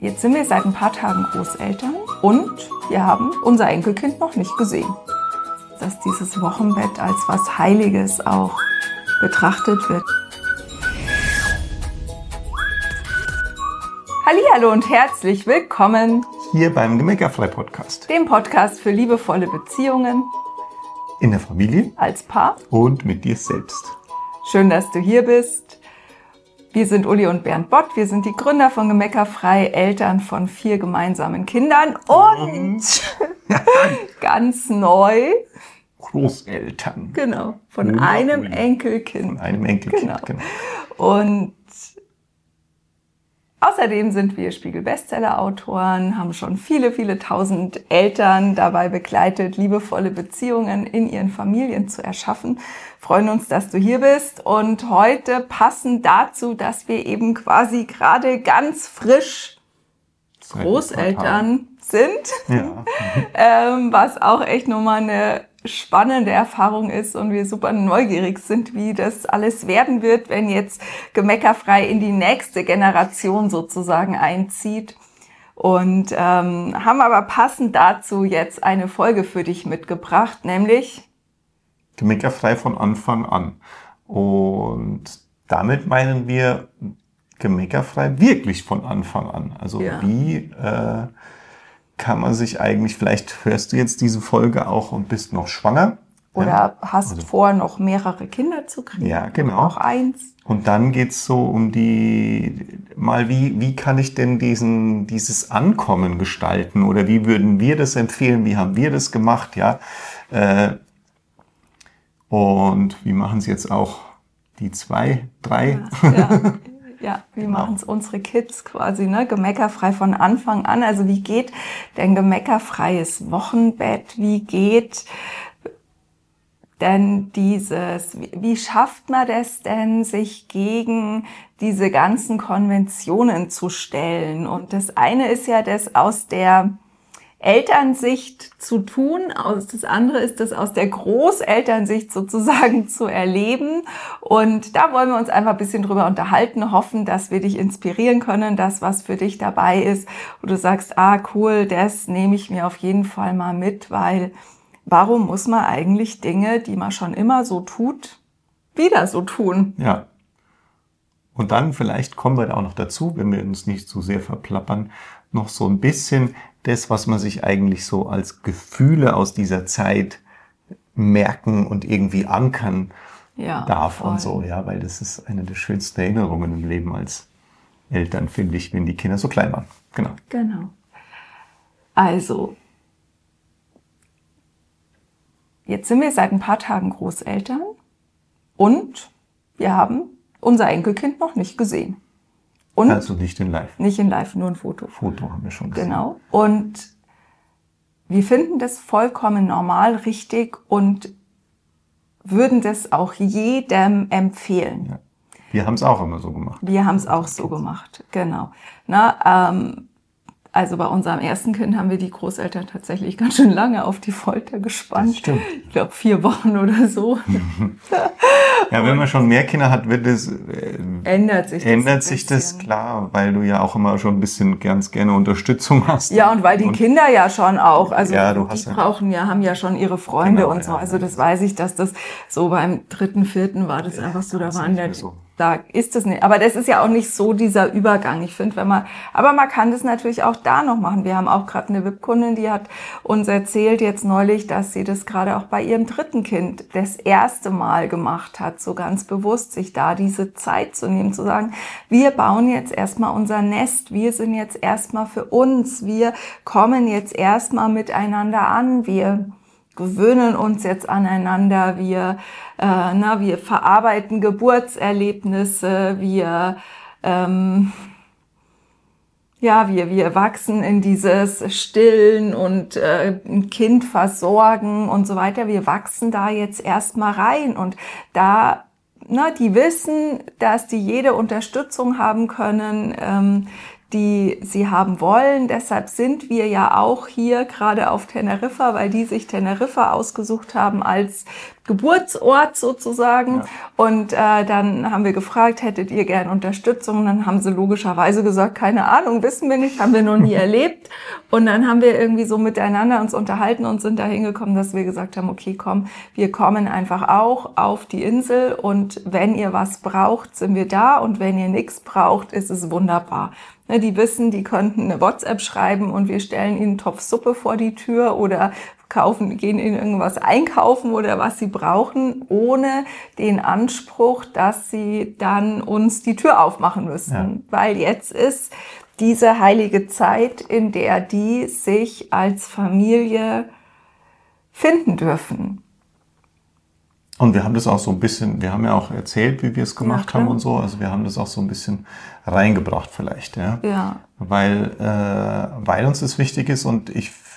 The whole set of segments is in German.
Jetzt sind wir seit ein paar Tagen Großeltern und wir haben unser Enkelkind noch nicht gesehen. Dass dieses Wochenbett als was Heiliges auch betrachtet wird. Hallihallo und herzlich willkommen hier beim Gemeckerfrei-Podcast. Dem Podcast für liebevolle Beziehungen. In der Familie. Als Paar. Und mit dir selbst. Schön, dass du hier bist. Wir sind Uli und Bernd Bott. Wir sind die Gründer von Gemeckerfrei, Eltern von 4 gemeinsamen Kindern und ganz neu Großeltern. Genau, von einem Enkelkind. Von einem Enkelkind, genau. Und außerdem sind wir Spiegel-Bestseller-Autoren, haben schon viele, viele tausend Eltern dabei begleitet, liebevolle Beziehungen in ihren Familien zu erschaffen. Freuen uns, dass du hier bist. Und heute passend dazu, dass wir eben quasi gerade ganz frisch Großeltern sind, ja. Was auch echt nochmal eine spannende Erfahrung ist und wir super neugierig sind, wie das alles werden wird, wenn jetzt Gemeckerfrei in die nächste Generation sozusagen einzieht. Und haben aber passend dazu jetzt eine Folge für dich mitgebracht, nämlich Gemeckerfrei von Anfang an. Und damit meinen wir Gemeckerfrei wirklich von Anfang an. Also wie kann man sich eigentlich, vielleicht hörst du jetzt diese Folge auch und bist noch schwanger. Oder hast vor, noch mehrere Kinder zu kriegen. Ja, genau. Auch eins. Und dann geht's so um wie kann ich denn dieses Ankommen gestalten? Oder wie würden wir das empfehlen? Wie haben wir das gemacht? Ja. Und wie machen es jetzt auch die 2, 3? Ja, wie machen es unsere Kids quasi, ne? Gemeckerfrei von Anfang an. Also wie geht denn gemeckerfreies Wochenbett? Wie geht denn wie schafft man das denn, sich gegen diese ganzen Konventionen zu stellen? Und das eine ist ja, das aus der Elternsicht zu tun, das andere ist das aus der Großelternsicht sozusagen zu erleben. Und da wollen wir uns einfach ein bisschen drüber unterhalten, hoffen, dass wir dich inspirieren können, dass was für dich dabei ist, wo du sagst, cool, das nehme ich mir auf jeden Fall mal mit, weil warum muss man eigentlich Dinge, die man schon immer so tut, wieder so tun? Ja. Und dann vielleicht kommen wir da auch noch dazu, wenn wir uns nicht zu sehr verplappern, noch so ein bisschen das, was man sich eigentlich so als Gefühle aus dieser Zeit merken und irgendwie ankern darf voll. Und so, ja, weil das ist eine der schönsten Erinnerungen im Leben als Eltern, finde ich, wenn die Kinder so klein waren. Genau. Also, jetzt sind wir seit ein paar Tagen Großeltern und wir haben unser Enkelkind noch nicht gesehen. Und also nicht in live. Nicht in live, nur ein Foto. Foto haben wir schon gesehen. Genau. Und wir finden das vollkommen normal, richtig und würden das auch jedem empfehlen. Ja. Wir haben es auch immer so gemacht. Wir haben es auch so gemacht, genau. Also bei unserem ersten Kind haben wir die Großeltern tatsächlich ganz schön lange auf die Folter gespannt. Das stimmt. Ich glaube 4 Wochen oder so. Ja, wenn man schon mehr Kinder hat, ändert sich das, klar, weil du ja auch immer schon ein bisschen ganz gerne Unterstützung hast. Ja, und weil die Kinder ja schon auch, also ja, haben ja schon ihre Freunde genau, und so. Also das weiß ich, dass das so beim 3., 4. war das einfach so, da ist das nicht. Aber das ist ja auch nicht so dieser Übergang. Ich finde, aber man kann das natürlich auch da noch machen. Wir haben auch gerade eine VIP-Kundin, die hat uns erzählt jetzt neulich, dass sie das gerade auch bei ihrem 3. Kind das erste Mal gemacht hat, so ganz bewusst, sich da diese Zeit zu nehmen, zu sagen, wir bauen jetzt erstmal unser Nest, wir sind jetzt erstmal für uns, wir kommen jetzt erstmal miteinander an, wir gewöhnen uns jetzt aneinander, wir verarbeiten Geburtserlebnisse, wir wachsen in dieses Stillen und ein Kind versorgen und so weiter. Wir wachsen da jetzt erstmal rein und da, die wissen, dass die jede Unterstützung haben können, die sie haben wollen. Deshalb sind wir ja auch hier gerade auf Teneriffa, weil die sich Teneriffa ausgesucht haben als Geburtsort sozusagen. Ja. Und dann haben wir gefragt, hättet ihr gern Unterstützung? Und dann haben sie logischerweise gesagt, keine Ahnung, wissen wir nicht, haben wir noch nie erlebt. Und dann haben wir irgendwie so miteinander uns unterhalten und sind da hingekommen, dass wir gesagt haben, okay, komm, wir kommen einfach auch auf die Insel und wenn ihr was braucht, sind wir da und wenn ihr nichts braucht, ist es wunderbar. Die wissen, die könnten eine WhatsApp schreiben und wir stellen ihnen einen Topf Suppe vor die Tür oder gehen ihnen irgendwas einkaufen oder was sie brauchen, ohne den Anspruch, dass sie dann uns die Tür aufmachen müssen. Ja. Weil jetzt ist diese heilige Zeit, in der die sich als Familie finden dürfen. Und wir haben das auch so ein bisschen, wir haben ja auch erzählt, wie wir es gemacht haben und so. Also wir haben das auch so ein bisschen reingebracht vielleicht, ja. Ja. Weil uns das wichtig ist und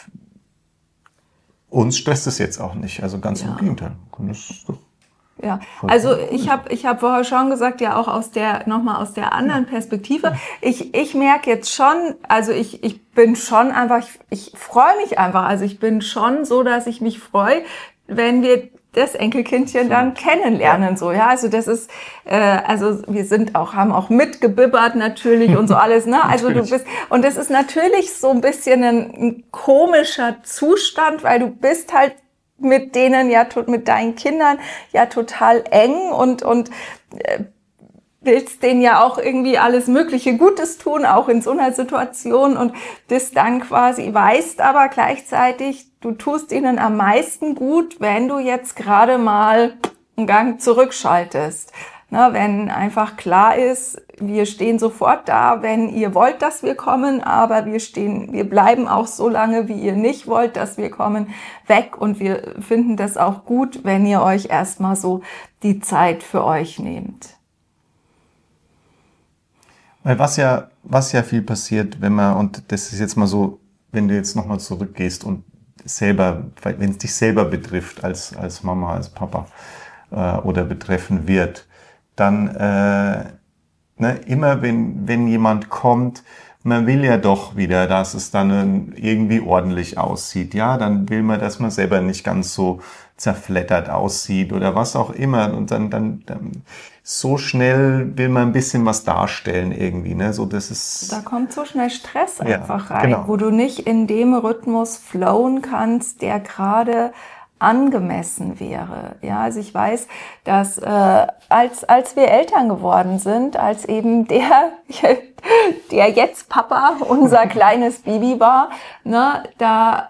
uns stresst es jetzt auch nicht. Also ganz im Gegenteil. Das ist doch ja, also ich hab vorher schon gesagt, ja auch nochmal aus der anderen Perspektive. Ich merke jetzt schon, also ich bin schon einfach, ich freue mich einfach. Also ich bin schon so, dass ich mich freue, wenn wir das Enkelkindchen dann kennenlernen, so, ja, also das ist, also wir haben auch mitgebibbert natürlich und so alles, ne, also du bist, und das ist natürlich so ein bisschen ein komischer Zustand, weil du bist halt mit denen mit deinen Kindern ja total eng und willst denen ja auch irgendwie alles mögliche Gutes tun, auch in so einer Situation und das dann quasi weißt, aber gleichzeitig, du tust ihnen am meisten gut, wenn du jetzt gerade mal einen Gang zurückschaltest. Na, wenn einfach klar ist, wir stehen sofort da, wenn ihr wollt, dass wir kommen, aber wir bleiben auch so lange, wie ihr nicht wollt, dass wir kommen, weg und wir finden das auch gut, wenn ihr euch erstmal so die Zeit für euch nehmt. Weil was ja viel passiert, und das ist jetzt mal so, wenn du jetzt nochmal zurückgehst und wenn es dich selber betrifft, als Mama, als Papa, oder betreffen wird, dann, immer wenn jemand kommt, man will ja doch wieder, dass es dann irgendwie ordentlich aussieht, ja, dann will man, dass man selber nicht ganz so zerfleddert aussieht oder was auch immer und dann so schnell will man ein bisschen was darstellen irgendwie, ne, so das ist. Da kommt so schnell Stress einfach rein, genau. Wo du nicht in dem Rhythmus flowen kannst, der gerade angemessen wäre. Ja, also ich weiß, dass als wir Eltern geworden sind, als eben der jetzt Papa unser kleines Baby war, ne, da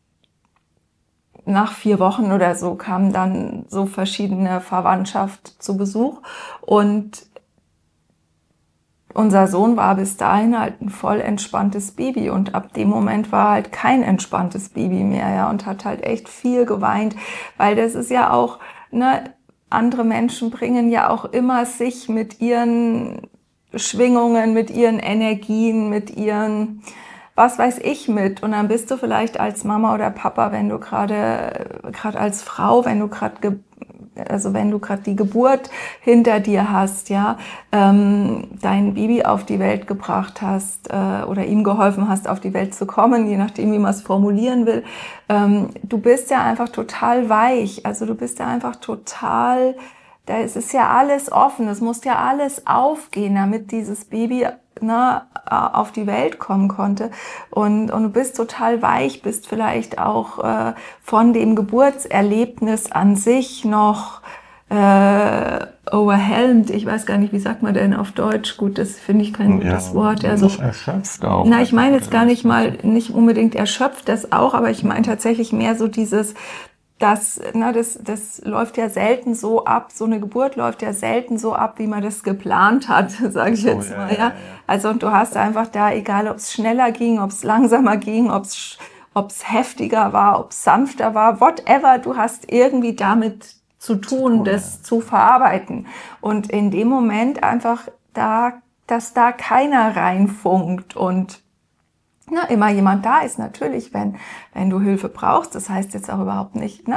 nach 4 Wochen oder so kamen dann so verschiedene Verwandtschaft zu Besuch und unser Sohn war bis dahin halt ein voll entspanntes Baby und ab dem Moment war halt kein entspanntes Baby mehr, ja, und hat halt echt viel geweint, weil das ist ja auch, ne, andere Menschen bringen ja auch immer sich mit ihren Schwingungen, mit ihren Energien, mit ihren, was weiß ich mit, und dann bist du vielleicht als Mama oder Papa, wenn du gerade als Frau, wenn du gerade die Geburt hinter dir hast, ja, dein Baby auf die Welt gebracht hast oder ihm geholfen hast, auf die Welt zu kommen, je nachdem, wie man es formulieren will, du bist ja einfach total weich, also du bist ja einfach total, da ist ja alles offen, es muss ja alles aufgehen, damit dieses Baby auf die Welt kommen konnte und du bist total weich, bist vielleicht auch von dem Geburtserlebnis an sich noch overwhelmed, ich weiß gar nicht, wie sagt man denn auf Deutsch, gut, das finde ich kein gutes Wort. Also, erschöpft auch. Na, ich meine jetzt gar nicht unbedingt erschöpft, das auch, aber ich meine tatsächlich mehr so dieses, das läuft ja selten so ab, so eine Geburt läuft ja selten so ab, wie man das geplant hat, sage ich jetzt mal, ja. Also und du hast einfach da, egal ob es schneller ging, ob es langsamer ging, ob es heftiger war, ob es sanfter war, whatever, du hast irgendwie damit zu tun, das zu verarbeiten. Und in dem Moment einfach dass da keiner reinfunkt und immer jemand da ist, natürlich, wenn du Hilfe brauchst. Das heißt jetzt auch überhaupt nicht,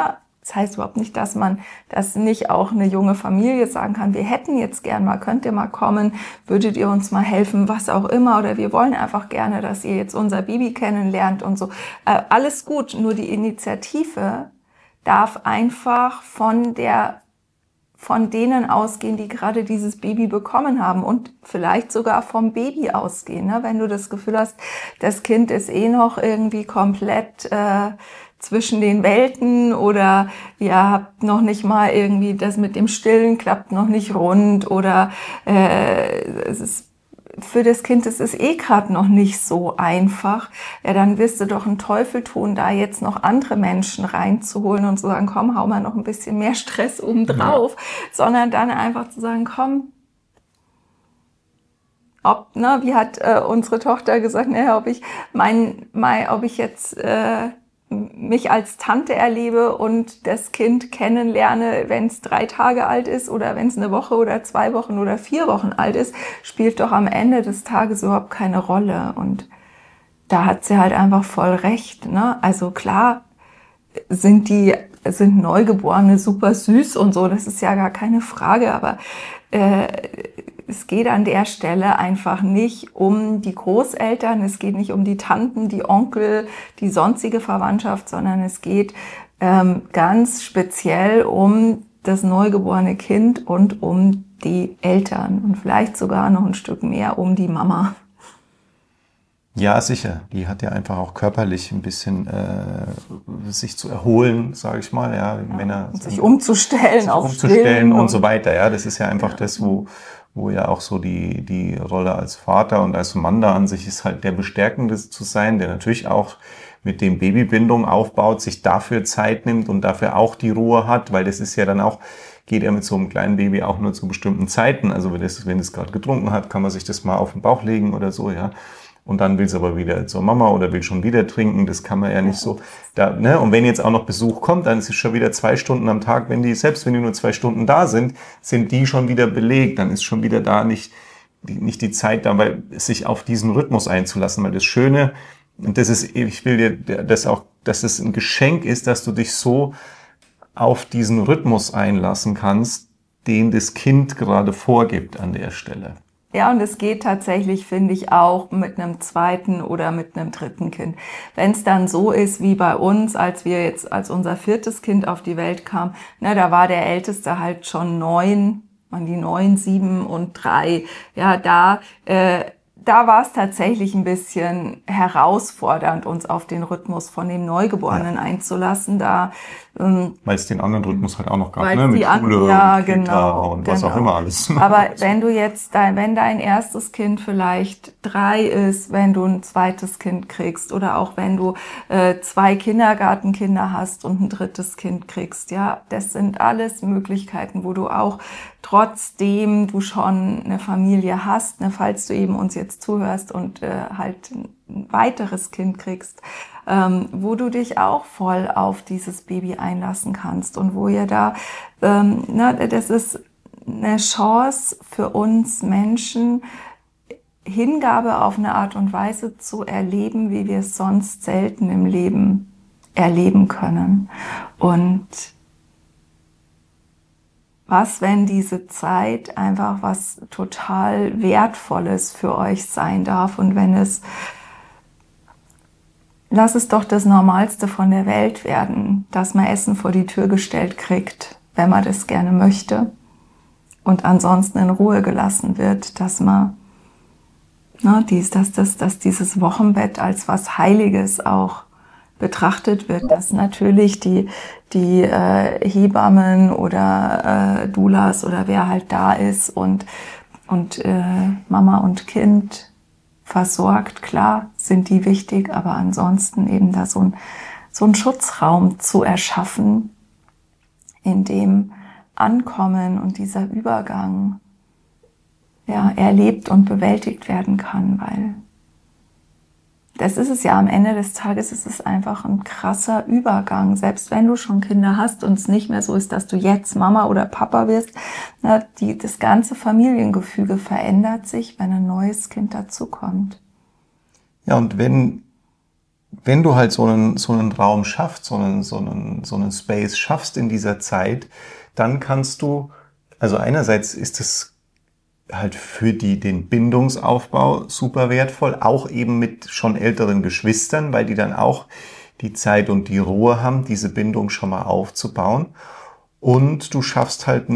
Das heißt überhaupt nicht, dass nicht auch eine junge Familie sagen kann, wir hätten jetzt gern mal, könnt ihr mal kommen, würdet ihr uns mal helfen, was auch immer, oder wir wollen einfach gerne, dass ihr jetzt unser Baby kennenlernt und so. Alles gut, nur die Initiative darf einfach von denen ausgehen, die gerade dieses Baby bekommen haben und vielleicht sogar vom Baby ausgehen. Ne? Wenn du das Gefühl hast, das Kind ist noch irgendwie komplett zwischen den Welten oder ihr habt noch nicht mal irgendwie das mit dem Stillen klappt noch nicht rund oder es ist für das Kind ist es gerade noch nicht so einfach, ja, dann wirst du doch einen Teufel tun, da jetzt noch andere Menschen reinzuholen und zu sagen, komm, hau mal noch ein bisschen mehr Stress obendrauf, sondern dann einfach zu sagen, komm, wie hat unsere Tochter gesagt, ob ich jetzt mich als Tante erlebe und das Kind kennenlerne, wenn es 3 Tage alt ist oder wenn es eine Woche oder 2 Wochen oder 4 Wochen alt ist, spielt doch am Ende des Tages überhaupt keine Rolle. Und da hat sie halt einfach voll recht. Ne? Also klar sind Neugeborene super süß und so, das ist ja gar keine Frage, aber es geht an der Stelle einfach nicht um die Großeltern, es geht nicht um die Tanten, die Onkel, die sonstige Verwandtschaft, sondern es geht ganz speziell um das neugeborene Kind und um die Eltern und vielleicht sogar noch ein Stück mehr um die Mama. Ja, sicher. Die hat ja einfach auch körperlich ein bisschen sich zu erholen, sage ich mal. Ja, Männer sich umzustellen und so weiter. Ja, das ist ja einfach das, wo ja auch so die Rolle als Vater und als Mann da an sich ist halt der Bestärkende zu sein, der natürlich auch mit dem Babybindung aufbaut, sich dafür Zeit nimmt und dafür auch die Ruhe hat, weil das ist ja dann auch, geht ja mit so einem kleinen Baby auch nur zu bestimmten Zeiten. Also wenn es gerade getrunken hat, kann man sich das mal auf den Bauch legen oder so, ja. Und dann will es aber wieder zur Mama oder will schon wieder trinken, das kann man ja nicht so. Und wenn jetzt auch noch Besuch kommt, dann ist es schon wieder 2 Stunden am Tag, selbst wenn die nur 2 Stunden da sind die schon wieder belegt, dann ist schon wieder da nicht die Zeit da, weil sich auf diesen Rhythmus einzulassen, weil das Schöne, und das ist, ich will dir das auch, dass es ein Geschenk ist, dass du dich so auf diesen Rhythmus einlassen kannst, den das Kind gerade vorgibt an der Stelle. Ja, und es geht tatsächlich, finde ich, auch mit einem 2. oder mit einem 3. Kind. Wenn es dann so ist wie bei uns, als unser 4. Kind auf die Welt kam, da war der Älteste halt schon 9, die 9, 7 und 3. Ja, da war es tatsächlich ein bisschen herausfordernd, uns auf den Rhythmus von dem Neugeborenen einzulassen. Weil es den anderen Rhythmus halt auch noch gab, mit Schule und Kita und was auch immer alles. Aber wenn dein erstes Kind vielleicht 3 ist, wenn du ein 2. Kind kriegst oder auch wenn du 2 Kindergartenkinder hast und ein 3. Kind kriegst, ja, das sind alles Möglichkeiten, wo du auch trotzdem du schon eine Familie hast, falls du eben uns jetzt zuhörst und halt ein weiteres Kind kriegst, wo du dich auch voll auf dieses Baby einlassen kannst und wo ihr das ist eine Chance für uns Menschen, Hingabe auf eine Art und Weise zu erleben, wie wir es sonst selten im Leben erleben können. Und was, wenn diese Zeit einfach was total Wertvolles für euch sein darf und lass es doch das Normalste von der Welt werden, dass man Essen vor die Tür gestellt kriegt, wenn man das gerne möchte und ansonsten in Ruhe gelassen wird, dass dieses Wochenbett als was Heiliges auch betrachtet wird, dass natürlich die Hebammen oder Doulas oder wer halt da ist und Mama und Kind versorgt, klar sind die wichtig, aber ansonsten eben da so ein Schutzraum zu erschaffen, in dem Ankommen und dieser Übergang erlebt und bewältigt werden kann, weil das ist es ja am Ende des Tages, ist es einfach ein krasser Übergang. Selbst wenn du schon Kinder hast und es nicht mehr so ist, dass du jetzt Mama oder Papa wirst, das ganze Familiengefüge verändert sich, wenn ein neues Kind dazukommt. Ja, und wenn wenn du halt so einen Raum schaffst, so einen Space schaffst in dieser Zeit, dann kannst du, also einerseits ist es halt für den Bindungsaufbau super wertvoll, auch eben mit schon älteren Geschwistern, weil die dann auch die Zeit und die Ruhe haben, diese Bindung schon mal aufzubauen. Und du schaffst halt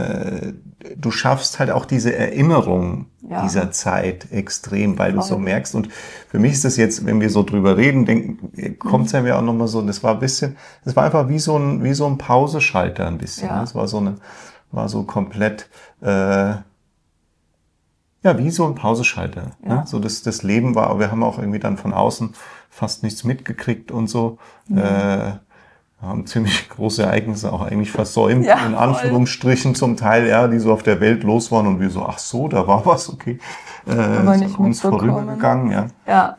auch diese Erinnerung dieser Zeit extrem, weil du so merkst. Und für mich ist das jetzt, wenn wir so drüber reden, kommt es ja mir auch nochmal so, das war einfach wie so ein Pauseschalter ein bisschen. Ja. Das war so komplett, wie so ein Pauseschalter. Ja. Ne? So das Leben war, wir haben auch irgendwie dann von außen fast nichts mitgekriegt und so. Haben ziemlich große Ereignisse auch eigentlich versäumt, in Anführungsstrichen zum Teil, die so auf der Welt los waren und wir so, ach so, da war was, okay. Ist uns vorübergegangen,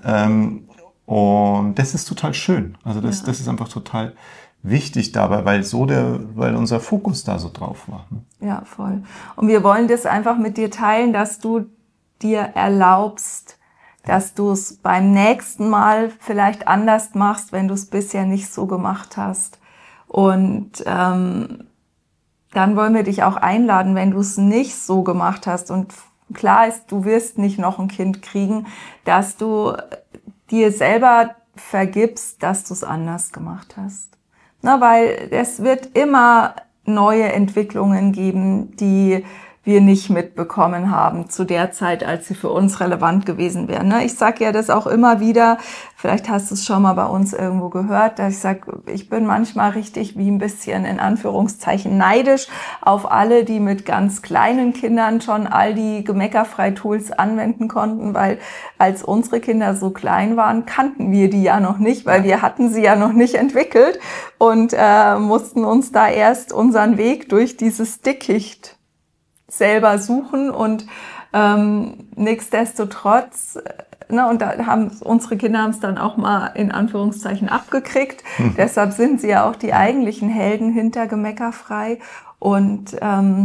und das ist total schön. Also das ist einfach total wichtig dabei, weil unser Fokus da so drauf war. Ne? Ja, voll. Und wir wollen das einfach mit dir teilen, dass du dir erlaubst, dass du es beim nächsten Mal vielleicht anders machst, wenn du es bisher nicht so gemacht hast. Und dann wollen wir dich auch einladen, wenn du es nicht so gemacht hast. Und klar ist, du wirst nicht noch ein Kind kriegen, dass du dir selber vergibst, dass du es anders gemacht hast. Na, weil es wird immer neue Entwicklungen geben, die wir nicht mitbekommen haben zu der Zeit, als sie für uns relevant gewesen wären. Ich sage ja das auch immer wieder, vielleicht hast du es schon mal bei uns irgendwo gehört, dass ich sage, ich bin manchmal richtig wie ein bisschen in Anführungszeichen neidisch auf alle, die mit ganz kleinen Kindern schon all die Gemeckerfrei-Tools anwenden konnten, weil als unsere Kinder so klein waren, kannten wir die ja noch nicht, weil wir hatten sie ja noch nicht entwickelt und mussten uns da erst unseren Weg durch dieses Dickicht selber suchen und nichtsdestotrotz, und da haben unsere Kinder es dann auch mal in Anführungszeichen abgekriegt. Deshalb sind sie ja auch die eigentlichen Helden hinter Gemeckerfrei. Und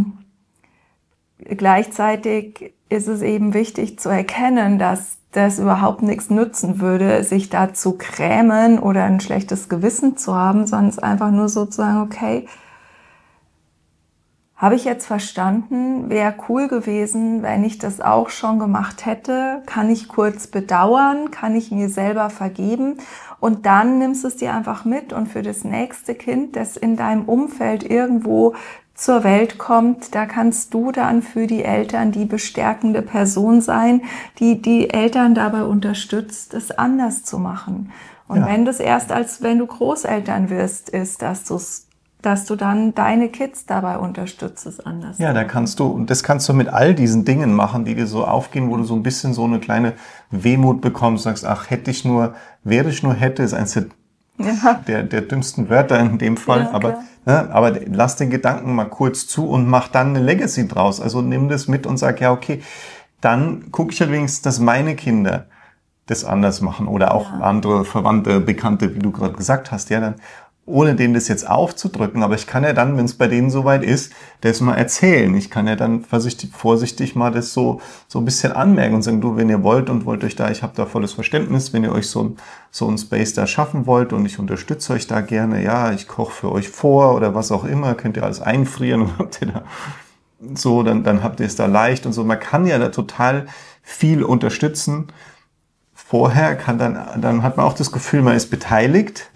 gleichzeitig ist es eben wichtig zu erkennen, dass das überhaupt nichts nützen würde, sich da zu grämen oder ein schlechtes Gewissen zu haben, sondern es einfach nur so zu sagen, okay, habe ich jetzt verstanden, wäre cool gewesen, wenn ich das auch schon gemacht hätte, kann ich kurz bedauern, kann ich mir selber vergeben und dann nimmst du es dir einfach mit und für das nächste Kind, das in deinem Umfeld irgendwo zur Welt kommt, da kannst du dann für die Eltern die bestärkende Person sein, die die Eltern dabei unterstützt, es anders zu machen. Und wenn das erst wenn du Großeltern wirst, ist, dass du dann deine Kids dabei unterstützt, es anders. Ja, das kannst du mit all diesen Dingen machen, die dir so aufgehen, wo du so ein bisschen so eine kleine Wehmut bekommst, sagst, ach, hätte ich nur, ist eins der dümmsten Wörter in dem Fall, aber lass den Gedanken mal kurz zu und mach dann eine Legacy draus. Also nimm das mit und sag, ja, okay, dann gucke ich halt wenigstens, dass meine Kinder das anders machen oder auch andere Verwandte, Bekannte, wie du gerade gesagt hast, dann ohne denen das jetzt aufzudrücken, aber ich kann ja dann, wenn es bei denen soweit ist, das mal erzählen. Ich kann ja dann vorsichtig mal das so ein bisschen anmerken und sagen, du, wenn ihr wollt euch da, ich habe da volles Verständnis, wenn ihr euch so ein Space da schaffen wollt und ich unterstütze euch da gerne, ich koche für euch vor oder was auch immer, könnt ihr alles einfrieren und habt ihr da so, dann habt ihr es da leicht und so. Man kann ja da total viel unterstützen. Vorher dann hat man auch das Gefühl, man ist beteiligt,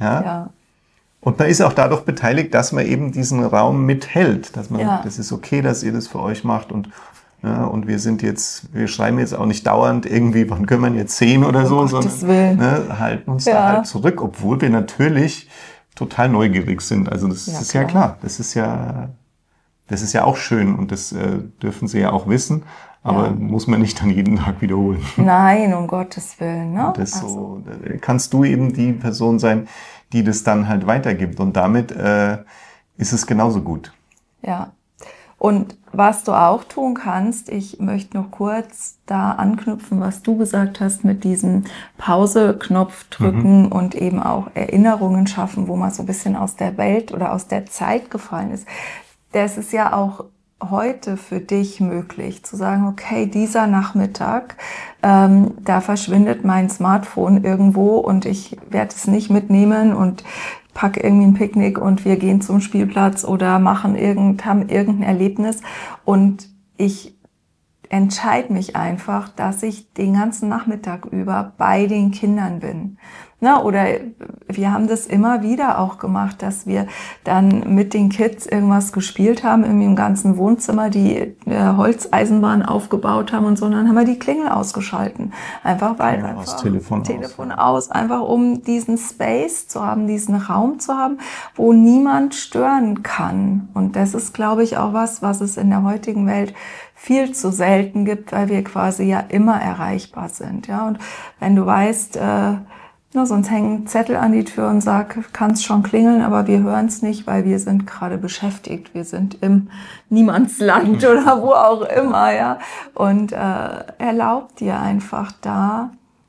Und man ist auch dadurch beteiligt, dass man eben diesen Raum mithält, dass man, das ist okay, dass ihr das für euch macht und wir schreiben jetzt auch nicht dauernd irgendwie, wann können wir jetzt 10 oder so, sondern halten uns da halt zurück, obwohl wir natürlich total neugierig sind. Also das ist ja klar, das ist ja auch schön und das dürfen sie ja auch wissen, aber muss man nicht dann jeden Tag wiederholen. Nein, um Gottes Willen. Ne? So kannst du eben die Person sein, die das dann halt weitergibt. Und damit ist es genauso gut. Ja. Und was du auch tun kannst, ich möchte noch kurz da anknüpfen, was du gesagt hast mit diesem Pause-Knopf drücken und eben auch Erinnerungen schaffen, wo man so ein bisschen aus der Welt oder aus der Zeit gefallen ist. Das ist ja auch heute für dich möglich, zu sagen, okay, dieser Nachmittag, da verschwindet mein Smartphone irgendwo und ich werde es nicht mitnehmen und pack irgendwie ein Picknick und wir gehen zum Spielplatz oder haben irgendein Erlebnis und ich entscheide mich einfach, dass ich den ganzen Nachmittag über bei den Kindern bin. Na, oder wir haben das immer wieder auch gemacht, dass wir dann mit den Kids irgendwas gespielt haben, irgendwie im ganzen Wohnzimmer die Holzeisenbahn aufgebaut haben und so, und dann haben wir die Klingel ausgeschalten. Einfach weil Telefon aus, einfach um diesen Space zu haben, diesen Raum zu haben, wo niemand stören kann. Und das ist, glaube ich, auch was es in der heutigen Welt viel zu selten gibt, weil wir quasi ja immer erreichbar sind. Ja, und wenn du weißt, sonst hängen Zettel an die Tür und sag, kann's schon klingeln, aber wir hören es nicht, weil wir sind gerade beschäftigt. Wir sind im Niemandsland oder wo auch immer, ja. Und erlaubt dir einfach da,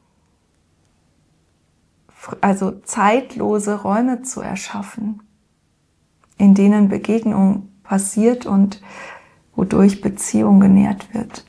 also zeitlose Räume zu erschaffen, in denen Begegnung passiert und wodurch Beziehung genährt wird.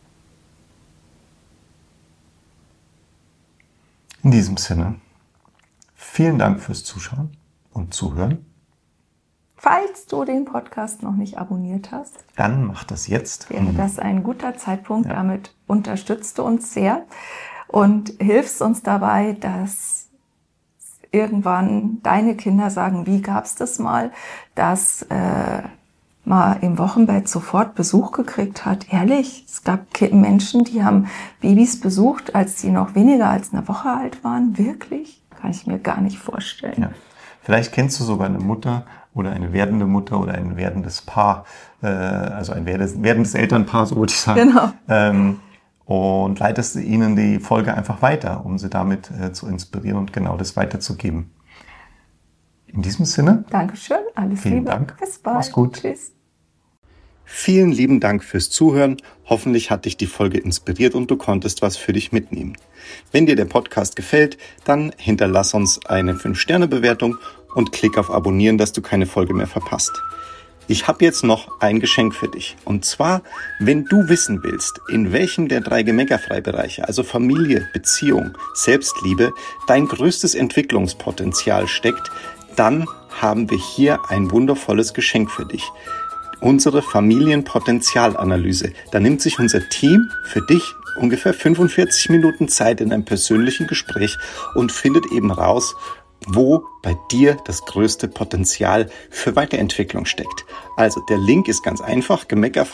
In diesem Sinne, vielen Dank fürs Zuschauen und Zuhören. Falls du den Podcast noch nicht abonniert hast, dann mach das jetzt. Wäre das ein guter Zeitpunkt. Ja. Damit unterstützt du uns sehr und hilfst uns dabei, dass irgendwann deine Kinder sagen, wie gab's das mal, dass mal im Wochenbett sofort Besuch gekriegt hat. Ehrlich, es gab Menschen, die haben Babys besucht, als sie noch weniger als eine Woche alt waren. Wirklich? Kann ich mir gar nicht vorstellen. Ja. Vielleicht kennst du sogar eine Mutter oder eine werdende Mutter oder ein werdendes Paar, also ein werdendes Elternpaar, so wollte ich sagen. Genau. Und leitest ihnen die Folge einfach weiter, um sie damit zu inspirieren und genau das weiterzugeben. In diesem Sinne. Dankeschön, alles Liebe. Vielen Dank. Bis bald. Mach's gut. Tschüss. Vielen lieben Dank fürs Zuhören. Hoffentlich hat dich die Folge inspiriert und du konntest was für dich mitnehmen. Wenn dir der Podcast gefällt, dann hinterlass uns eine 5-Sterne-Bewertung und klick auf Abonnieren, dass du keine Folge mehr verpasst. Ich habe jetzt noch ein Geschenk für dich. Und zwar, wenn du wissen willst, in welchem der 3 Gemeckerfrei-Bereiche, also Familie, Beziehung, Selbstliebe, dein größtes Entwicklungspotenzial steckt, dann haben wir hier ein wundervolles Geschenk für dich. Unsere Familienpotenzialanalyse. Da nimmt sich unser Team für dich ungefähr 45 Minuten Zeit in einem persönlichen Gespräch und findet eben raus, wo bei dir das größte Potenzial für Weiterentwicklung steckt. Also der Link ist ganz einfach,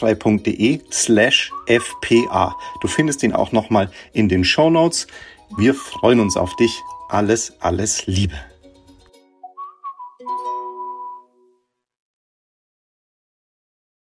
gemeckerfrei.de/fpa. Du findest ihn auch nochmal in den Shownotes. Wir freuen uns auf dich. Alles Liebe.